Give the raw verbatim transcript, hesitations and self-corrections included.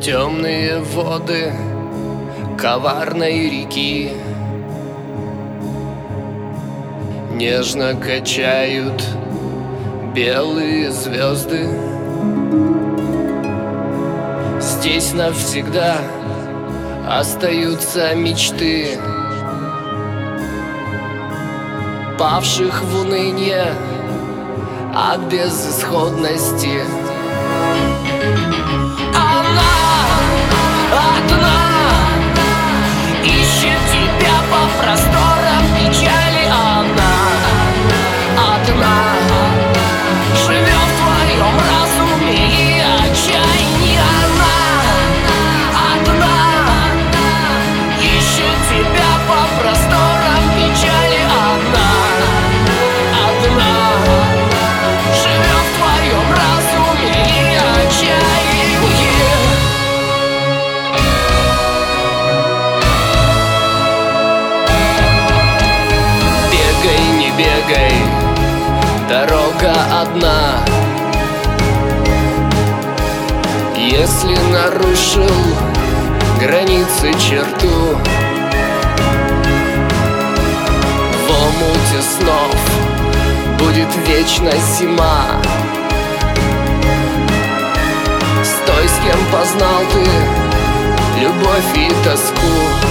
Темные воды коварной реки нежно качают белые звезды. Здесь навсегда остаются мечты павших в уныние от безысходности. Она одна ищет тебя по просторам печали. Она одна живет в твоем разуме и отчаянии. Она одна ищет тебя по просторам печали. Она одна живет в твоем разуме и отчаянии. Бегай, не бегай, дорога одна. Если нарушил границы черту, в омуте снов будет вечно зима. Стой, с кем познал ты любовь и тоску.